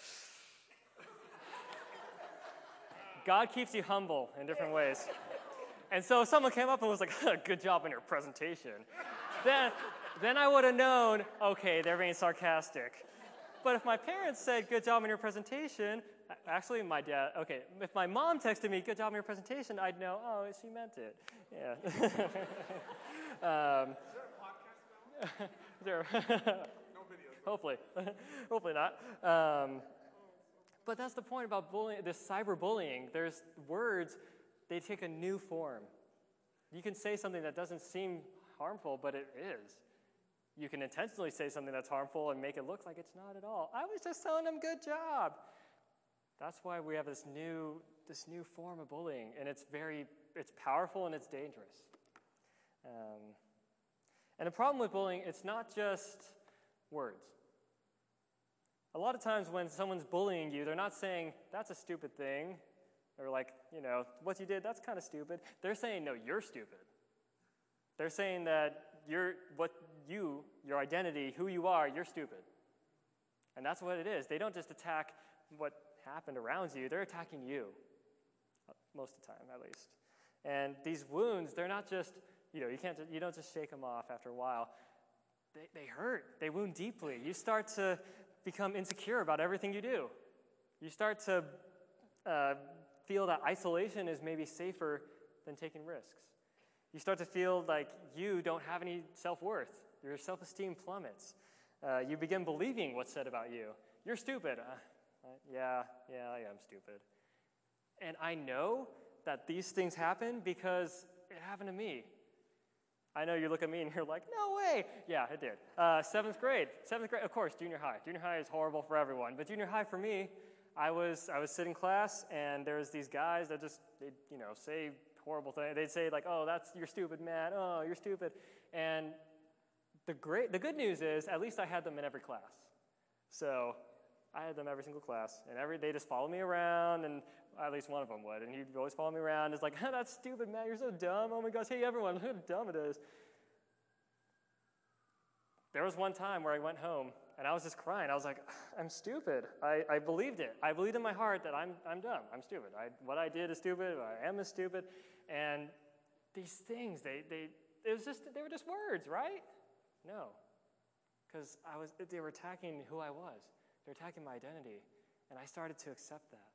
God keeps you humble in different ways. And so someone came up and was like, good job on your presentation. then, then I would have known, okay, they're being sarcastic. But if my parents said, good job on your presentation, actually my dad, okay, if my mom texted me, good job on your presentation, I'd know, oh, she meant it. Yeah. um, Is there a podcast about it? There, no videos. Hopefully. Hopefully not. Um, But that's the point about bullying, this cyberbullying. There's words, they take a new form. You can say something that doesn't seem harmful, but it is. You can intentionally say something that's harmful and make it look like it's not at all. I was just telling them good job. That's why we have this new, this new form of bullying, and it's very, it's powerful and it's dangerous. Um, and the problem with bullying, it's not just words. A lot of times when someone's bullying you, they're not saying, that's a stupid thing, or like, you know, what you did, that's kind of stupid. They're saying, no, you're stupid. They're saying that you're, what you, your identity, who you are, you're stupid. And that's what it is. They don't just attack what happened around you, they're attacking you, most of the time at least. And these wounds, they're not just, you know, you can't, you don't just shake them off after a while. They, they hurt, they wound deeply. You start to become insecure about everything you do. You start to uh, feel that isolation is maybe safer than taking risks. You start to feel like you don't have any self-worth. Your self-esteem plummets. Uh, you begin believing what's said about you. You're stupid. Uh, uh, yeah, yeah, I am stupid. And I know that these things happen because it happened to me. I know you look at me and you're like, no way. Yeah, it did. Uh, seventh grade. Seventh grade, of course, junior high. Junior high is horrible for everyone. But junior high for me, I was I was sitting in class, and there was these guys that just, they'd, you know, say horrible things. They'd say like, oh, that's, you're stupid, man. Oh, you're stupid. And the great, the good news is, at least I had them in every class. So I had them every single class. And every they just followed me around, and at least one of them would. And he'd always follow me around. It's like, oh, that's stupid, man. You're so dumb. Oh, my gosh. Hey, everyone, look how dumb it is. There was one time where I went home, and I was just crying. I was like, I'm stupid. I, I believed it. I believed in my heart that I'm I'm dumb. I'm stupid. I, what I did is stupid. I am is stupid. And these things, they they it was just they were just words, right? No, because I was they were attacking who I was. They're attacking my identity, and I started to accept that.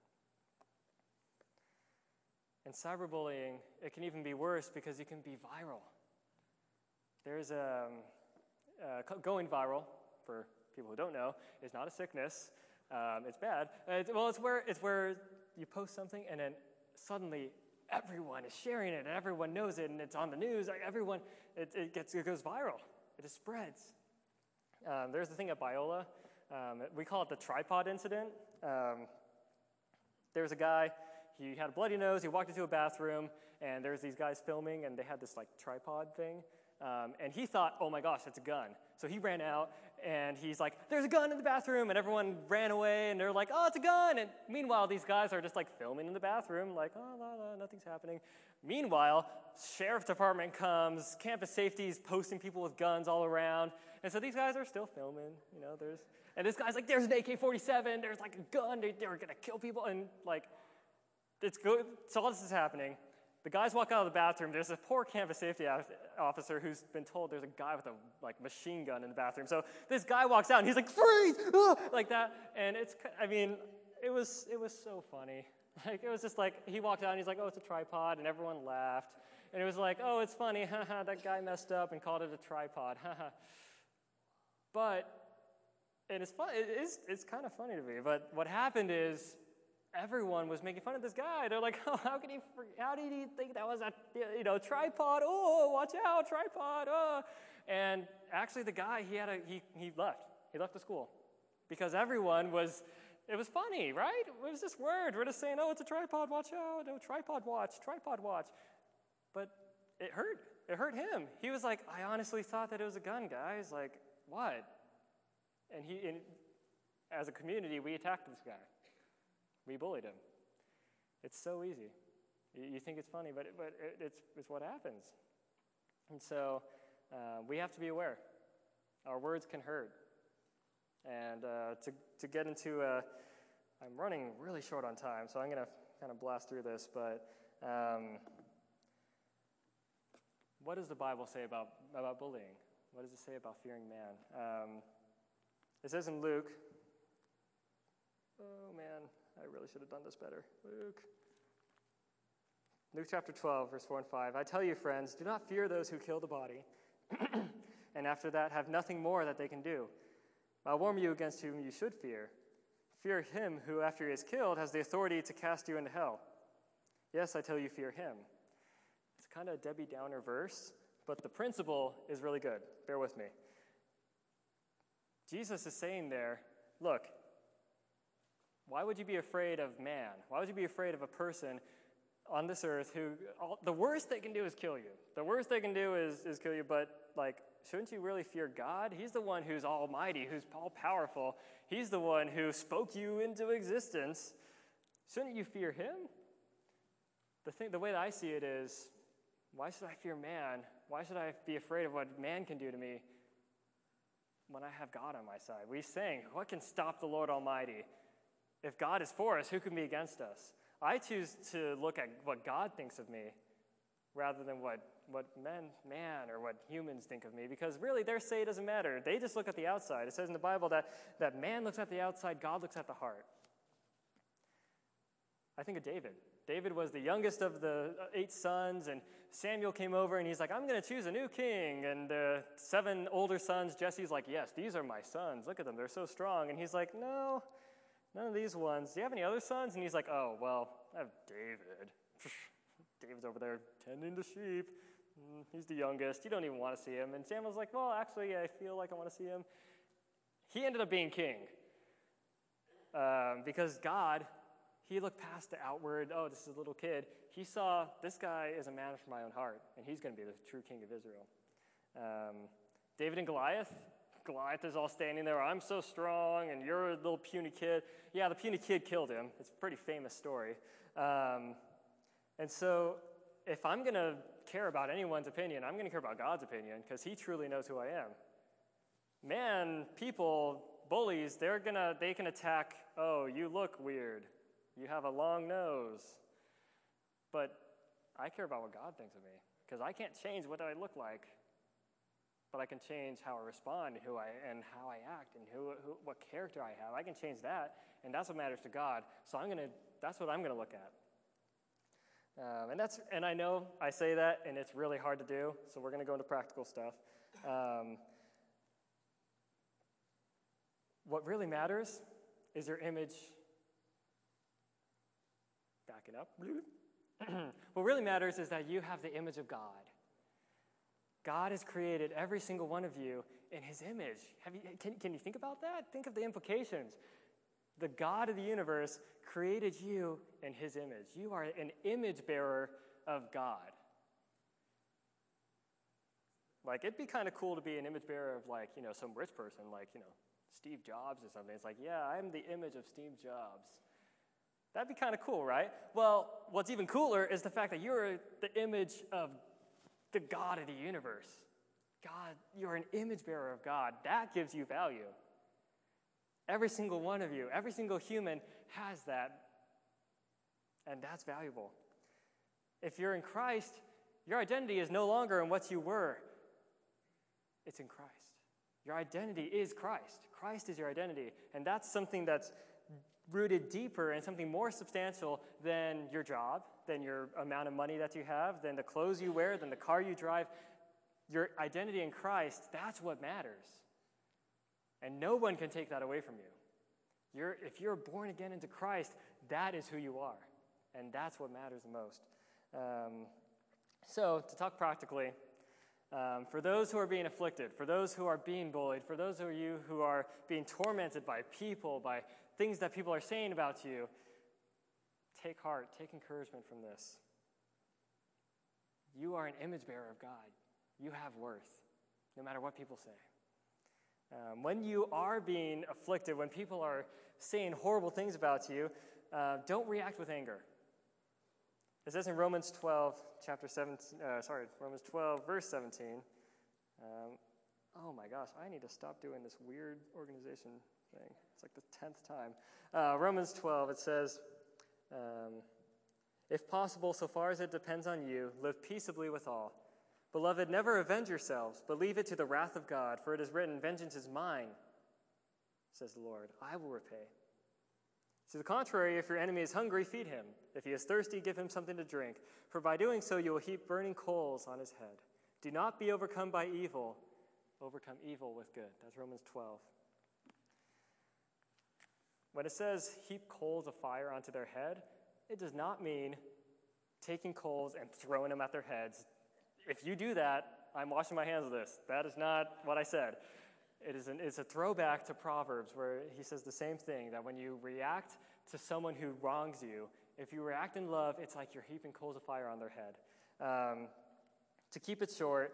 And cyberbullying, it can even be worse because it can be viral. There's a uh, going viral, for people who don't know, is not a sickness. Um, it's bad. Uh, it's, well, it's where it's where you post something and then suddenly everyone is sharing it and everyone knows it and it's on the news. Like everyone, it, it gets it goes viral. It just spreads. Um, there's the thing at Biola. Um, we call it the tripod incident. Um, there was a guy. He had a bloody nose. He walked into a bathroom, and there was these guys filming, and they had this like tripod thing. Um, and he thought, oh my gosh, it's a gun. So he ran out, and he's like, there's a gun in the bathroom, and everyone ran away, and they're like, oh, it's a gun. And meanwhile, these guys are just like filming in the bathroom, like, oh, la, la, nothing's happening. Meanwhile, sheriff's department comes, campus safety's posting people with guns all around, and so these guys are still filming, you know, there's, and this guy's like, there's an A K forty-seven, there's like a gun, they, they're gonna kill people, and like, it's good, so all this is happening, The guys walk out of the bathroom. There's a poor campus safety officer who's been told there's a guy with a like machine gun in the bathroom. So this guy walks out and he's like, freeze, ah! Like that. And it's, I mean, it was it was so funny. Like it was just like he walked out and he's like, oh, it's a tripod, and everyone laughed. And it was like, oh, it's funny, haha, that guy messed up and called it a tripod, haha. But and it's fun. It is it's kind of funny to me. But what happened is, everyone was making fun of this guy. They're like, oh, how could he, how did he think that was a, you know, tripod? Oh, watch out, tripod, oh. And actually the guy, he had a, he, he left. He left the school. Because everyone was, it was funny, right? It was this word. We're just saying, oh, it's a tripod, watch out. No, tripod watch, tripod watch. But it hurt. It hurt him. He was like, I honestly thought that it was a gun, guys. Like, what? And he, and as a community, we attacked this guy. We bullied him. It's so easy. You, you think it's funny, but, it, but it, it's, it's what happens. And so uh, we have to be aware. Our words can hurt. And uh, to, to get into, uh, I'm running really short on time, so I'm going to kind of blast through this. But um, what does the Bible say about, about bullying? What does it say about fearing man? Um, it says in Luke, oh man, I really should have done this better. Luke. Luke chapter twelve, verse four and five. I tell you, friends, do not fear those who kill the body, and after that have nothing more that they can do. I'll warn you against whom you should fear. Fear him who, after he is killed, has the authority to cast you into hell. Yes, I tell you, fear him. It's kind of a Debbie Downer verse, but the principle is really good. Bear with me. Jesus is saying there, look, why would you be afraid of man? Why would you be afraid of a person on this earth who, all, the worst they can do is kill you. The worst they can do is, is kill you, but like, shouldn't you really fear God? He's the one who's almighty, who's all-powerful. He's the one who spoke you into existence. Shouldn't you fear him? The thing, the way that I see it is, why should I fear man? Why should I be afraid of what man can do to me when I have God on my side? We sang, what can stop the Lord Almighty? If God is for us, who can be against us? I choose to look at what God thinks of me rather than what, what men, man or what humans think of me, because really their say doesn't matter. They just look at the outside. It says in the Bible that, that man looks at the outside, God looks at the heart. I think of David. David was the youngest of the eight sons, and Samuel came over and he's like, I'm going to choose a new king. And the seven older sons, Jesse's like, yes, these are my sons. Look at them. They're so strong. And he's like, no, none of these ones. Do you have any other sons? And he's like, oh, well, I have David. David's over there tending the sheep. He's the youngest. You don't even want to see him. And Samuel's like, well, actually, I feel like I want to see him. He ended up being king um, because God, he looked past the outward, oh, this is a little kid. He saw this guy is a man after my own heart, and he's going to be the true king of Israel. Um, David and Goliath. Goliath is all standing there, I'm so strong, and you're a little puny kid. Yeah, the puny kid killed him. It's a pretty famous story. Um, and so if I'm going to care about anyone's opinion, I'm going to care about God's opinion, because he truly knows who I am. Man, people, bullies, they're gonna, they can attack, oh, you look weird. You have a long nose. But I care about what God thinks of me, because I can't change what I look like. But I can change how I respond and who I and how I act and who, who what character I have. I can change that, and that's what matters to God. So I'm gonna. That's what I'm gonna look at. Um, and that's and I know I say that, and it's really hard to do. So we're gonna go into practical stuff. Um, what really matters is your image. Backing up. What really matters is that you have the image of God. God has created every single one of you in his image. Have you, can, can you think about that? Think of the implications. The God of the universe created you in his image. You are an image bearer of God. Like, it'd be kind of cool to be an image bearer of, like, you know, some rich person, like, you know, Steve Jobs or something. It's like, yeah, I'm the image of Steve Jobs. That'd be kind of cool, right? Well, what's even cooler is the fact that you're the image of the God of the universe. God, you're an image bearer of God. That gives you value. Every single one of you, every single human has that, and that's valuable. If you're in Christ, your identity is no longer in what you were. It's in Christ. Your identity is Christ. Christ is your identity. And that's something that's rooted deeper and something more substantial than your job, than your amount of money that you have, than the clothes you wear, than the car you drive. Your identity in Christ, that's what matters. And no one can take that away from you. You're, if you're born again into Christ, that is who you are. And that's what matters the most. Um, so, to talk practically, um, for those who are being afflicted, for those who are being bullied, for those of you who are being tormented by people, by things that people are saying about you, take heart, take encouragement from this. You are an image bearer of God. You have worth, no matter what people say. Um, when you are being afflicted, when people are saying horrible things about you, uh, don't react with anger. It says in Romans twelve, chapter seventeen, uh, sorry, Romans twelve, verse seventeen. Um, oh my gosh, I need to stop doing this weird organization thing. It's like the tenth time. Uh, Romans twelve, it says, um, if possible, so far as it depends on you, live peaceably with all. Beloved, never avenge yourselves, but leave it to the wrath of God, for it is written, vengeance is mine, says the Lord. I will repay. To the contrary, if your enemy is hungry, feed him. If he is thirsty, give him something to drink. For by doing so, you will heap burning coals on his head. Do not be overcome by evil. Overcome evil with good. That's Romans twelve. When it says heap coals of fire onto their head, it does not mean taking coals and throwing them at their heads. If you do that, I'm washing my hands of this. That is not what I said. It is an, it's a throwback to Proverbs where he says the same thing, that when you react to someone who wrongs you, if you react in love, it's like you're heaping coals of fire on their head. Um, to keep it short,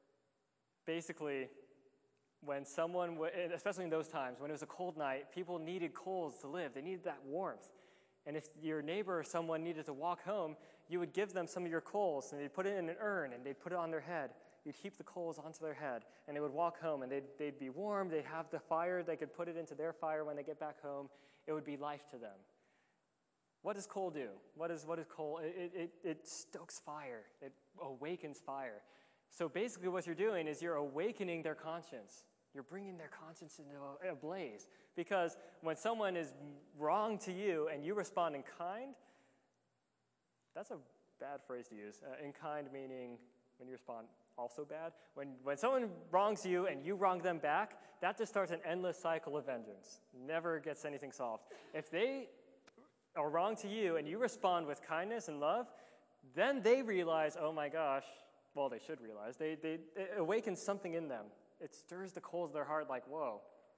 basically, when someone, especially in those times, when it was a cold night, people needed coals to live. They needed that warmth. And if your neighbor or someone needed to walk home, you would give them some of your coals, and they'd put it in an urn, and they'd put it on their head. You'd heap the coals onto their head, and they would walk home, and they'd, they'd be warm. They'd have the fire. They could put it into their fire when they get back home. It would be life to them. What does coal do? What is, what is coal? It, it, it stokes fire. It awakens fire. So basically what you're doing is you're awakening their conscience. You're bringing their conscience into a, a blaze. Because when someone is wrong to you and you respond in kind, that's a bad phrase to use. Uh, in kind meaning when you respond also bad. When, when someone wrongs you and you wrong them back, that just starts an endless cycle of vengeance. Never gets anything solved. If they are wrong to you and you respond with kindness and love, then they realize, oh my gosh, well, they should realize, they, they, it awakens something in them. It stirs the coals of their heart like, whoa,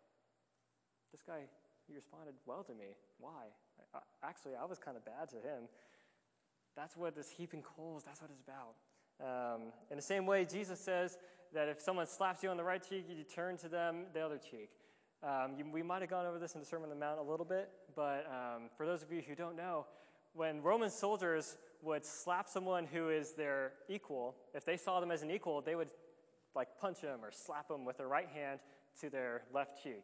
this guy, he responded well to me. Why? I, I, actually, I was kind of bad to him. That's what this heaping coals, that's what it's about. Um, in the same way, Jesus says that if someone slaps you on the right cheek, you turn to them the other cheek. Um, you, we might have gone over this in the Sermon on the Mount a little bit, but um, for those of you who don't know, when Roman soldiers would slap someone who is their equal, if they saw them as an equal, they would like punch them or slap them with their right hand to their left cheek.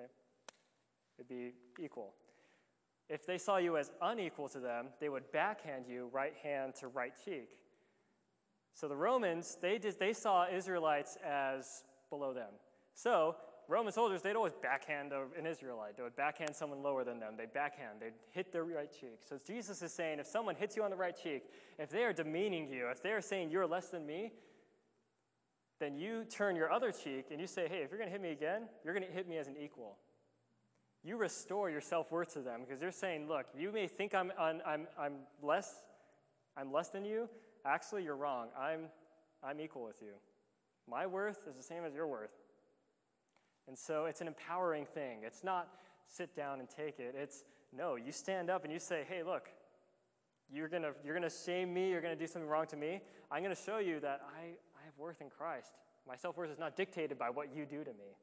It'd be equal. If they saw you as unequal to them, they would backhand you right hand to right cheek. So the Romans, they did, they saw Israelites as below them. So Roman soldiers, they'd always backhand an Israelite. They would backhand someone lower than them. They'd backhand. They'd hit their right cheek. So Jesus is saying, if someone hits you on the right cheek, if they are demeaning you, if they are saying you're less than me, then you turn your other cheek and you say, hey, if you're going to hit me again, you're going to hit me as an equal. You restore your self-worth to them because you're saying, look, you may think I'm, I'm, I'm, I'm less, I'm less than you. Actually, you're wrong. I'm, I'm equal with you. My worth is the same as your worth. And so it's an empowering thing. It's not sit down and take it. It's, no, you stand up and you say, hey, look, you're going to you're gonna shame me. You're going to do something wrong to me. I'm going to show you that I, I have worth in Christ. My self-worth is not dictated by what you do to me.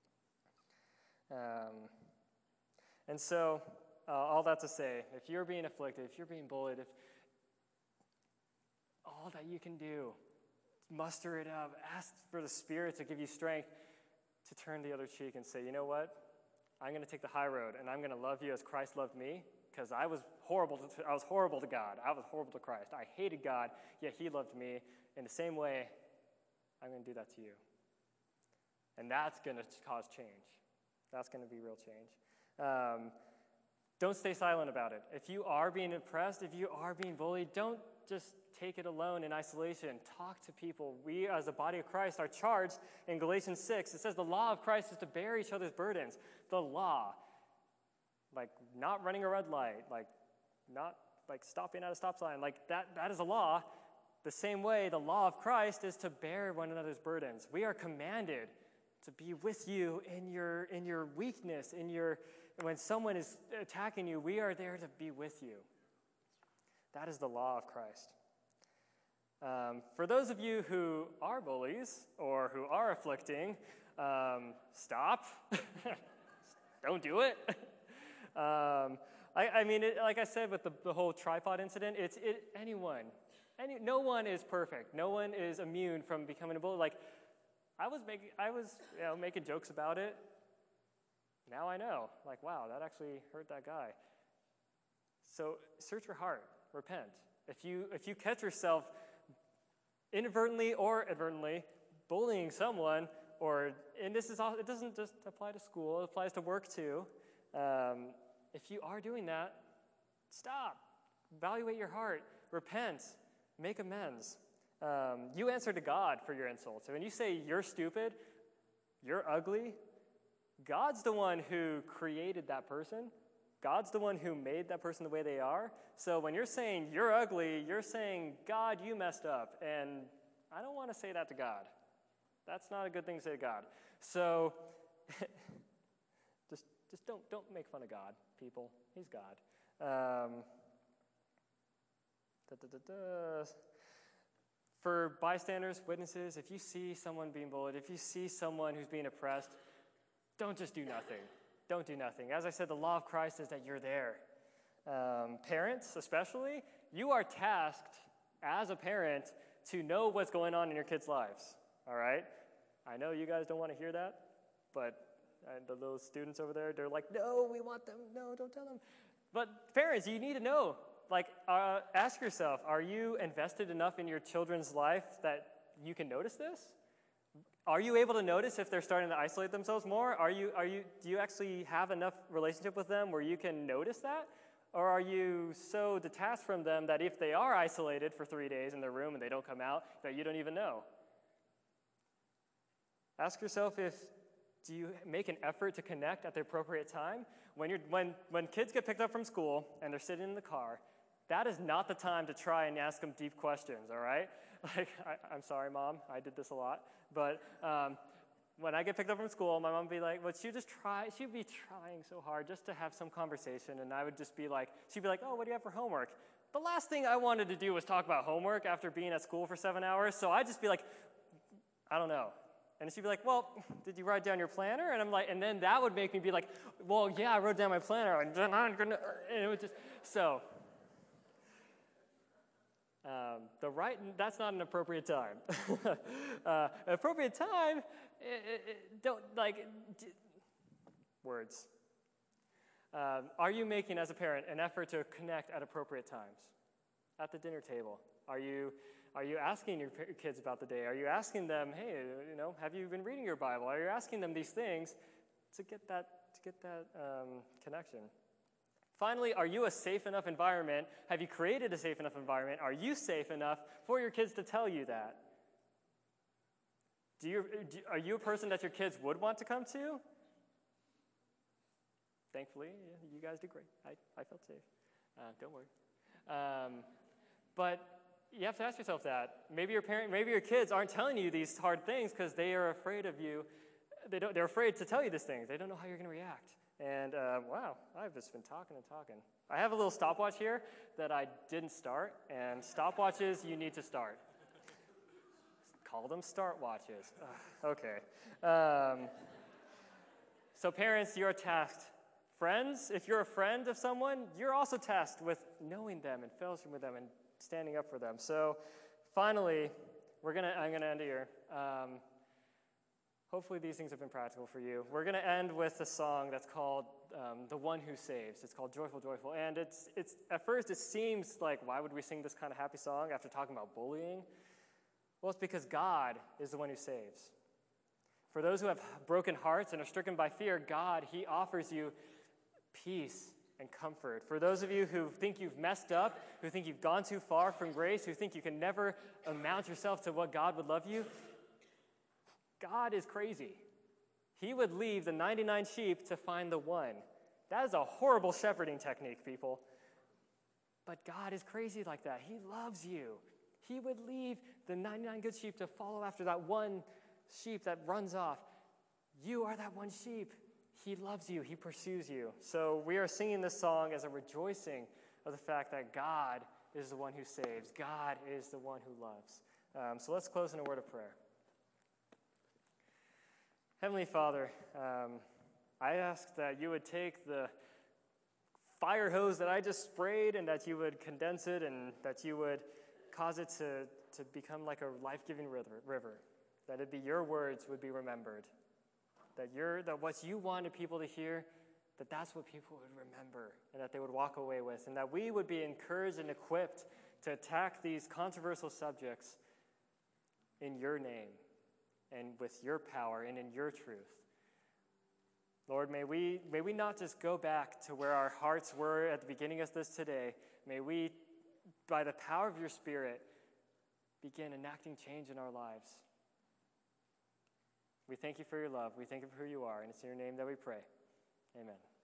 Um, and so uh, all that to say, if you're being afflicted, if you're being bullied, if all that you can do, muster it up, ask for the Spirit to give you strength to turn the other cheek and say, you know what? I'm going to take the high road, and I'm going to love you as Christ loved me, because I was horrible to, I was horrible to God. I was horrible to Christ. I hated God, yet he loved me. In the same way, I'm going to do that to you. And that's going to cause change. That's going to be real change. Um, don't stay silent about it. If you are being oppressed, if you are being bullied, don't just take it alone in isolation. Talk to people. We, as the body of Christ, are charged in Galatians six. It says the law of Christ is to bear each other's burdens. The law, like not running a red light, like not like stopping at a stop sign, like that, that is a law. The same way, the law of Christ is to bear one another's burdens. We are commanded to be with you in your in your weakness, in your when someone is attacking you, we are there to be with you. That is the law of Christ. Um, for those of you who are bullies or who are afflicting, um, stop. Don't do it. um, I, I mean, it, like I said with the, the whole tripod incident, it's it, anyone. Any, no one is perfect. No one is immune from becoming a bully. Like, I was making, I was, you know, making jokes about it. Now I know. Like, wow, that actually hurt that guy. So search your heart. Repent. If you if you catch yourself inadvertently or advertently bullying someone, or and this is all, it doesn't just apply to school. It applies to work too. Um, if you are doing that, stop. Evaluate your heart. Repent. Make amends. Um, you answer to God for your insults. So when you say you're stupid, you're ugly, God's the one who created that person. God's the one who made that person the way they are. So when you're saying you're ugly, you're saying, God, you messed up. And I don't want to say that to God. That's not a good thing to say to God. So just just don't don't make fun of God, people. He's God. Um, da, da, da, da. For bystanders, witnesses, if you see someone being bullied, if you see someone who's being oppressed, don't just do nothing. Don't do nothing. As I said, the law of Christ is that you're there. Um, parents, especially, you are tasked as a parent to know what's going on in your kids' lives, all right? I know you guys don't want to hear that, but uh, those students over there, they're like, no, we want them. No, don't tell them. But parents, you need to know. Like, uh, ask yourself, are you invested enough in your children's life that you can notice this? Are you able to notice if they're starting to isolate themselves more? Are you, are you, do you actually have enough relationship with them where you can notice that? Or are you so detached from them that if they are isolated for three days in their room and they don't come out, that you don't even know? Ask yourself if, do you make an effort to connect at the appropriate time? When, you're, when, when kids get picked up from school and they're sitting in the car, that is not the time to try and ask them deep questions, all right? Like, I, I'm sorry, Mom, I did this a lot. But um, when I get picked up from school, my mom would be like, well, she'd just try, she'd be trying so hard just to have some conversation, and I would just be like, she'd be like, oh, what do you have for homework? The last thing I wanted to do was talk about homework after being at school for seven hours, so I'd just be like, I don't know. And she'd be like, well, did you write down your planner? And I'm like, and then that would make me be like, well, yeah, I wrote down my planner, and then I'm gonna, and it would just, so. Um, the right, that's not an appropriate time. uh, appropriate time, it, it, it, don't, like, d- words. Um, are you making, as a parent, an effort to connect at appropriate times? At the dinner table? Are you, are you asking your p- kids about the day? Are you asking them, hey, you know, have you been reading your Bible? Are you asking them these things to get that, to get that um, connection? Finally, are you a safe enough environment? Have you created a safe enough environment? Are you safe enough for your kids to tell you that? Do you, do, are you a person that your kids would want to come to? Thankfully, yeah, you guys did great. I, I felt safe. Uh, don't worry. Um, but you have to ask yourself that. Maybe your parent, maybe your kids aren't telling you these hard things because they are afraid of you. They don't, they're afraid to tell you these things. They don't know how you're going to react. And uh, wow, I've just been talking and talking. I have a little stopwatch here that I didn't start, and stopwatches you need to start. Call them start watches. Ugh, okay. Um, so parents, you're tasked. Friends, if you're a friend of someone, you're also tasked with knowing them and fellowship with them and standing up for them. So finally, we're gonna. I'm gonna end here. Um, hopefully these things have been practical for you. We're going to end with a song that's called um, The One Who Saves. It's called Joyful, Joyful. And it's, it's at first it seems like, why would we sing this kind of happy song after talking about bullying? Well, it's because God is the one who saves. For those who have broken hearts and are stricken by fear, God, he offers you peace and comfort. For those of you who think you've messed up, who think you've gone too far from grace, who think you can never amount yourself to what God would love you, God is crazy. He would leave the ninety-nine sheep to find the one. That is a horrible shepherding technique, people. But God is crazy like that. He loves you. He would leave the ninety-nine good sheep to follow after that one sheep that runs off. You are that one sheep. He loves you. He pursues you. So we are singing this song as a rejoicing of the fact that God is the one who saves. God is the one who loves. Um, so let's close in a word of prayer. Heavenly Father, um, I ask that you would take the fire hose that I just sprayed and that you would condense it and that you would cause it to, to become like a life-giving river, river, that it be your words would be remembered, that you're, that what you wanted people to hear, that that's what people would remember and that they would walk away with, and that we would be encouraged and equipped to attack these controversial subjects in your name and with your power and in your truth. Lord, may we, may we not just go back to where our hearts were at the beginning of this today. May we, by the power of your Spirit, begin enacting change in our lives. We thank you for your love. We thank you for who you are. And it's in your name that we pray. Amen.